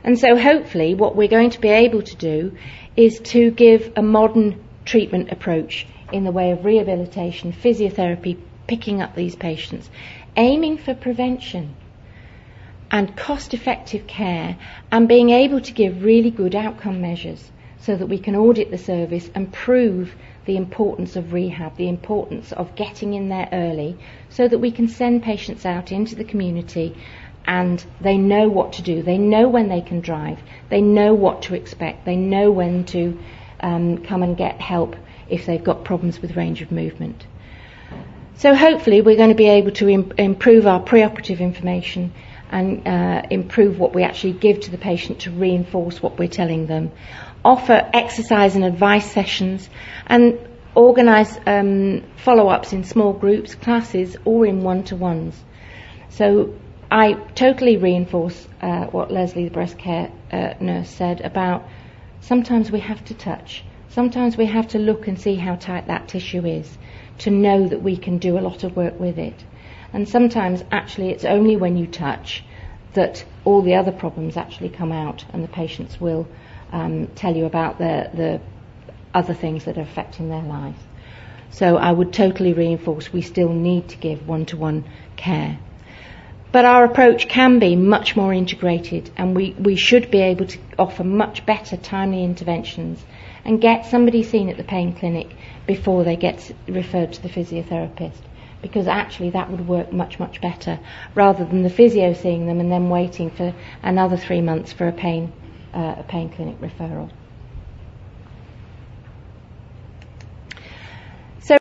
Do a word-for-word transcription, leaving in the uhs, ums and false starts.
And so hopefully what we're going to be able to do is to give a modern treatment approach in the way of rehabilitation, physiotherapy, picking up these patients, aiming for prevention and cost-effective care, and being able to give really good outcome measures so that we can audit the service and prove the importance of rehab, the importance of getting in there early, so that we can send patients out into the community and they know what to do. They know when they can drive. They know what to expect. They know when to um, come and get help if they've got problems with range of movement. So hopefully we're going to be able to im- improve our preoperative information and uh, improve what we actually give to the patient to reinforce what we're telling them, offer exercise and advice sessions, and organise um, follow-ups in small groups, classes, or in one-to-ones. So I totally reinforce uh, what Leslie, the breast care uh, nurse, said about sometimes we have to touch. Sometimes we have to look and see how tight that tissue is to know that we can do a lot of work with it. And sometimes actually it's only when you touch that all the other problems actually come out, and the patients will um, tell you about the, the other things that are affecting their lives. So I would totally reinforce we still need to give one-to-one care. But our approach can be much more integrated, and we, we should be able to offer much better timely interventions and get somebody seen at the pain clinic before they get referred to the physiotherapist, because actually that would work much, much better, rather than the physio seeing them and then waiting for another three months for a pain, uh, a pain clinic referral.